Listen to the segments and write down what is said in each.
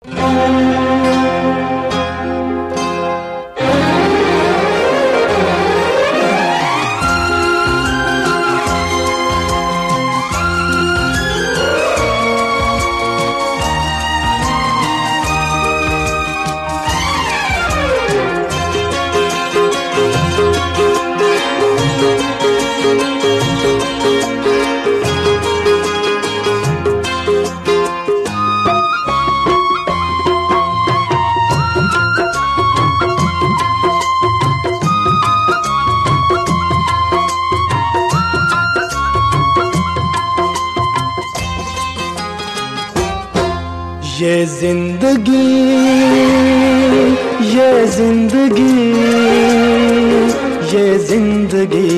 ये जिंदगी, ये जिंदगी, ये जिंदगी,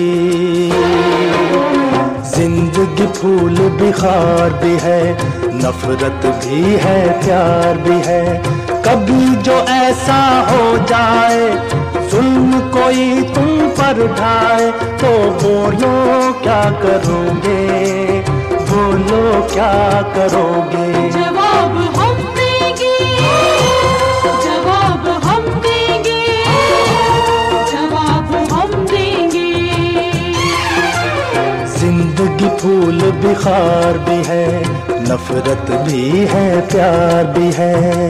जिंदगी फूल बिखार भी है, नफरत भी है, प्यार भी है। कभी जो ऐसा हो जाए, जुल्म कोई तुम पर ढाए, तो बोलो क्या करोगे, बोलो क्या करोगे। जवाब हम देंगे, जवाब हम देंगे, जवाब हम देंगे। जिंदगी फूल बिखार भी है, नफरत भी है, प्यार भी है।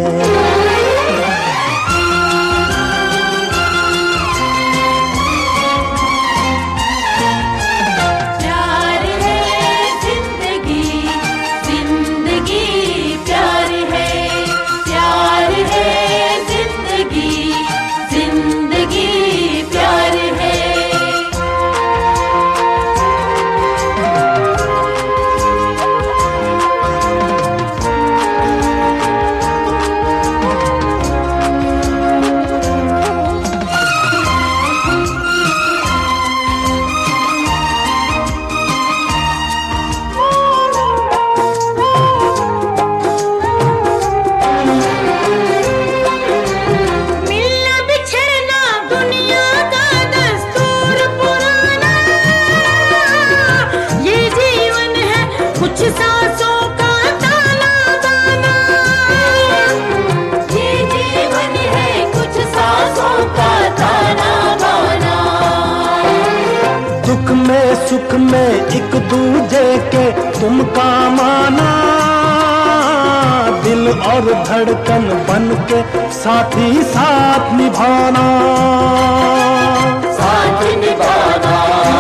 सुख में एक दूजे के तुम काम आना, दिल और धड़कन बन के साथ ही साथ निभाना, साथ निभाना।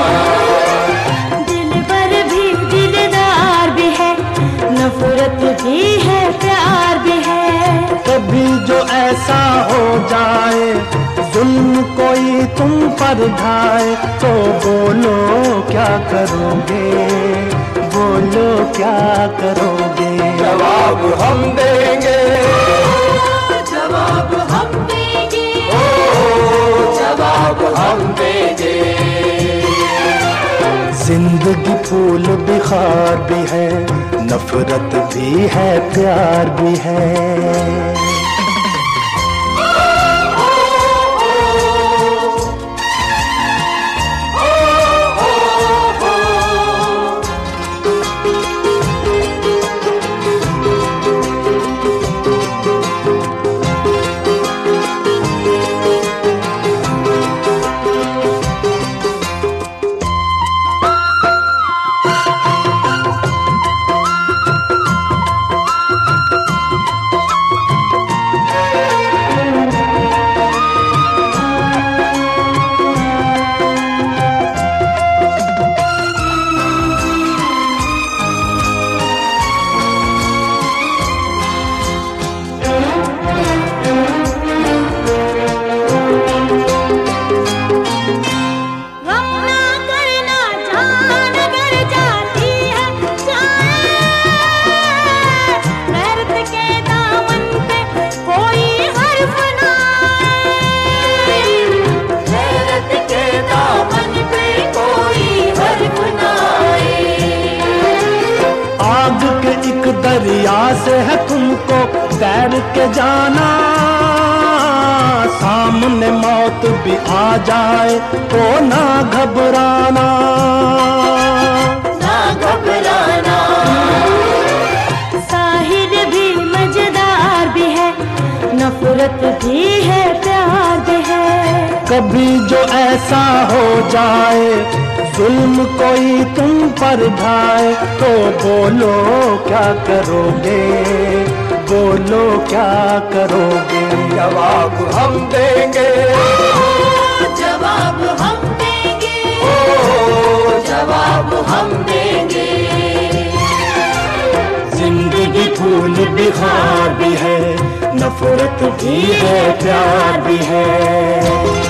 दिल पर भी दिलदार भी है, नफरत भी है, प्यार भी है। कभी जो ऐसा हो जाए, जुल्म कोई तुम पर ढाए, तो बोलो क्या करोगे, बोलो क्या करोगे। जवाब हम देंगे, जवाब हम देंगे, जवाब हम देंगे। जिंदगी फूल बिखार भी है, नफरत भी है, प्यार भी है। दरिया से है तुमको तैर के जाना, सामने मौत भी आ जाए तो ना घबराना, ना घबराना। साहिल भी मजेदार भी है, कभी जो ऐसा हो जाए, जुल्म कोई तुम पर ढाए, तो बोलो क्या करोगे, बोलो क्या करोगे। जवाब हम देंगे, जवाब हम देंगे, जवाब हम देंगे। जिंदगी फूल बिहार भी है, नफरत भी है, प्यार भी है।